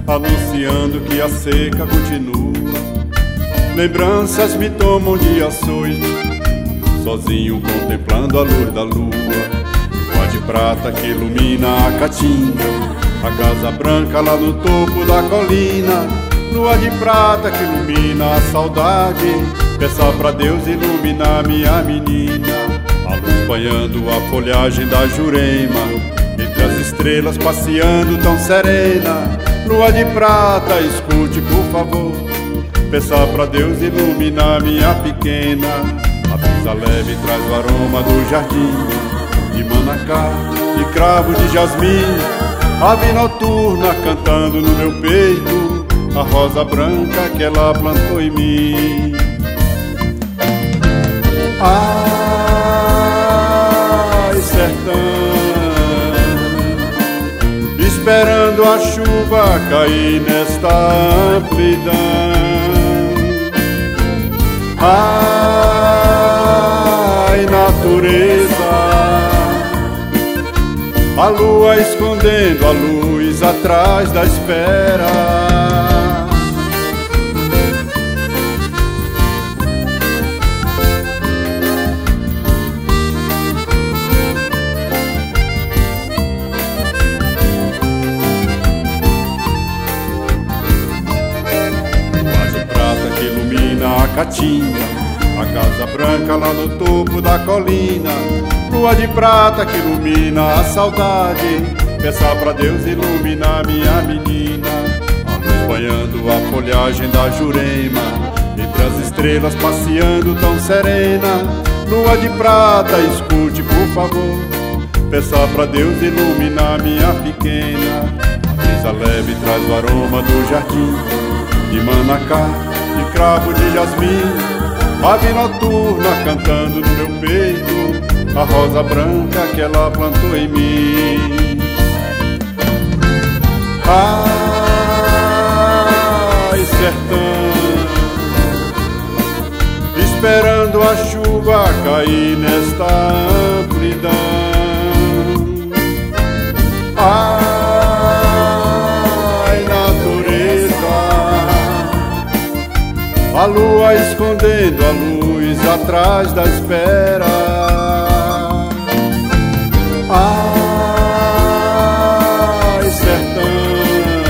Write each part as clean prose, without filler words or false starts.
anunciando que a seca continua. Lembranças me tomam de açoite, sozinho contemplando a luz da lua. Lua de prata que ilumina a caatinga, a casa branca lá no topo da colina. Lua de prata que ilumina a saudade, peça pra Deus iluminar minha menina. A luz banhando a folhagem da Jurema, entre as estrelas passeando tão serena. Lua de prata, escute por favor, peça pra Deus iluminar minha pequena. A brisa leve traz o aroma do jardim, de manacá, de cravo, de jasmim. Ave noturna cantando no meu peito, a rosa branca que ela plantou em mim. Ai, sertão, esperando a chuva cair nesta amplidão. Ai, natureza, a lua escondendo a luz atrás da espera. A caatinga, a casa branca lá no topo da colina. Lua de prata que ilumina a saudade, peça pra Deus iluminar minha menina. A luz banhando a folhagem da Jurema, entre as estrelas passeando tão serena. Lua de prata, escute por favor, peça pra Deus iluminar minha pequena. A brisa leve traz o aroma do jardim, de manacá, de cravo, de jasmim. Ave noturna cantando no meu peito, a rosa branca que ela plantou em mim. Ai, sertão, esperando a chuva cair nesta amplidão. Ai, natureza, a lua escondendo a luz atrás da espera. Ai, sertão,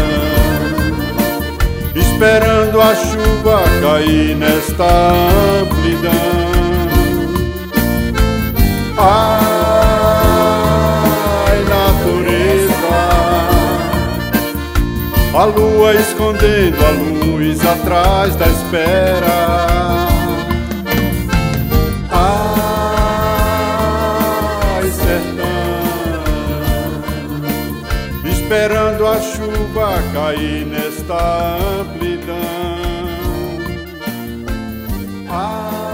esperando a chuva cair nesta amplidão. Ai, natureza, a lua escondendo a luz atrás da espera. Ai, sertão, esperando a chuva cair nesta amplidão.